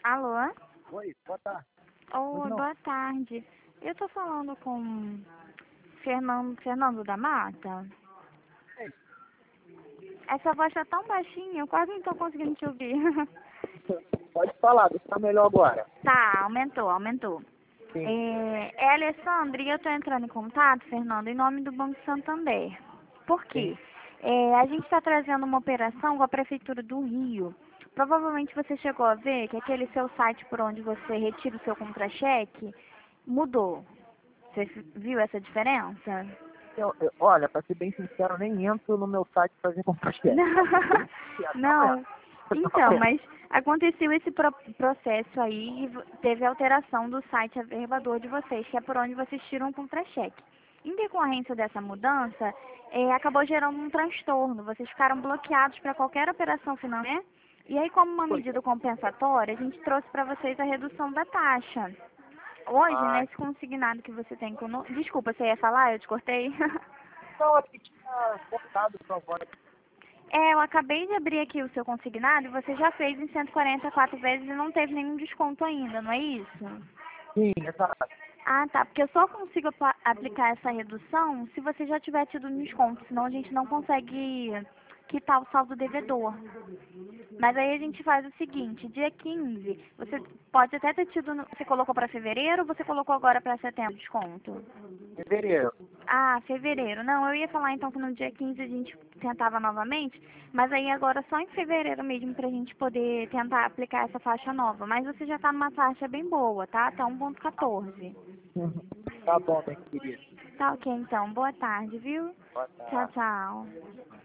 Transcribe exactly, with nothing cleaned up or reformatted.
Alô? Oi, boa tarde. Oi, Não, boa tarde. Eu tô falando com Fernando, Fernando da Mata. Ei, Essa voz tá tão baixinha, eu quase não tô conseguindo te ouvir. pode falar, deixa tá melhor agora. Tá, aumentou, aumentou. Sim, É, é a Alessandra e eu tô entrando em contato, Fernando, em nome do Banco Santander. Por sim. quê? É, a gente está trazendo uma operação com a Prefeitura do Rio. Provavelmente você chegou a ver que aquele seu site por onde você retira o seu contra-cheque mudou. Você viu essa diferença? Eu, eu- olha, pra ser bem sincero, eu nem entro no meu site fazer compartilhar. Não é. Não. Então, mas aconteceu esse pro- processo aí e vo- teve alteração do site averbador de vocês, que é por onde vocês tiram o contra-cheque. Em decorrência dessa mudança, eh, acabou gerando um transtorno. Vocês ficaram bloqueados para qualquer operação financeira. E aí, como uma Foi. medida compensatória, a gente trouxe para vocês a redução da taxa. Hoje, Ah, nesse consignado que você tem conosco... Desculpa, você ia falar? Eu te cortei? não, é que tinha cortado sua voz. É, eu acabei de abrir aqui o seu consignado e você já fez em cento e quarenta e quatro vezes e não teve nenhum desconto ainda, não é isso? Sim, exato. Ah, tá, porque eu só consigo apla- aplicar essa redução se você já tiver tido um desconto, senão a gente não consegue quitar o saldo devedor. Mas aí a gente faz o seguinte, dia quinze, você pode até ter tido, no- você colocou para fevereiro ou você colocou agora para setembro desconto? Fevereiro. Ah, fevereiro. Não, eu ia falar então que no dia quinze a gente tentava novamente, mas aí agora só em fevereiro mesmo pra gente poder tentar aplicar essa faixa nova. Mas você já tá numa faixa bem boa, tá? Até um ponto quatorze. Uhum. Tá bom, minha querida. Tá ok então. Boa tarde, viu? Boa Tchau, tarde. tchau.